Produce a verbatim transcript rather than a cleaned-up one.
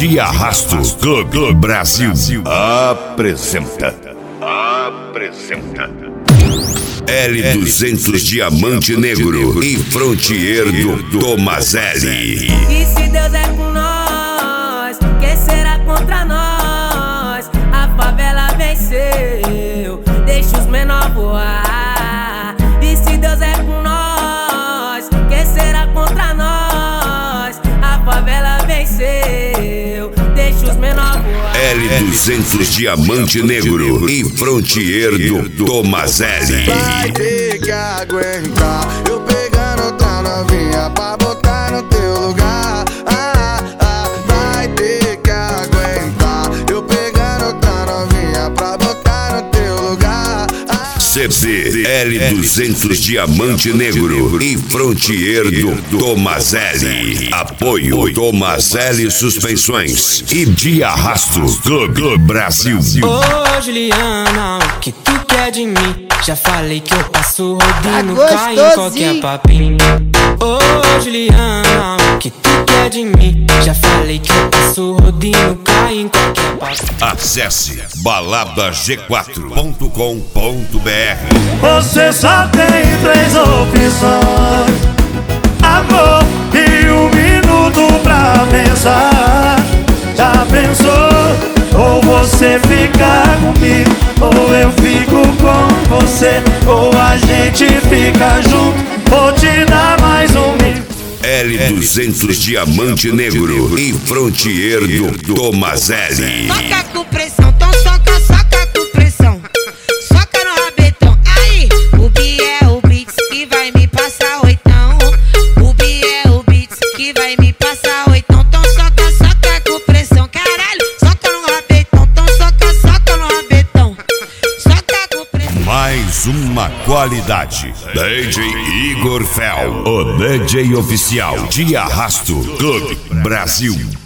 de Arrasto Clube Brasil apresenta Apresenta L duzentos Diamante Negro e Frontier do Tomazelli. E se Deus é com nós, quem será contra nós? A favela venceu, deixa os menor voar. E se Deus é com nós, quem será contra nós? A favela venceu, deixa os menor voar. L duzentos Diamante Negro e Frontier do Tomazelli. Vai ter que aguentar eu pegando outra novinha pra botar no teu lugar. Ah, ah, vai ter que aguentar eu pegando outra novinha pra botar no teu lugar. Ah, C B L duzentos Diamante Negro e Frontier do Tomazelli. Apoio Tomazelli Suspensões e de Arrasto Clube Brasil. Ô Juliana, o que tu quer de mim? Já falei que eu passo rodinho, Tá cai em qualquer papinho. Ô Juliana, o que tu quer de mim? Já falei que eu passo rodinho, cai em qualquer papinho. Acesse balada g quatro ponto com ponto br. Você só tem três opções: amor e um minuto pra pensar. Já pensou? Ou você fica comigo, ou eu fico com você, ou a gente fica junto, vou te dar mais um minuto. L duzentos Diamante Negro e Frontier do Tomazelli. Soca com pressão, então soca, soca com pressão. Soca no rabetão, aí o Bi é o Beats que vai me passar oitão. O Bi é o Beats que vai me passar oitão. Então soca, soca com pressão, caralho. Soca no rabetão, então soca, soca no rabetão. Soca com pressão. Mais uma qualidade. D J Igor Fel, o D J oficial de Arrasto Clube Brasil.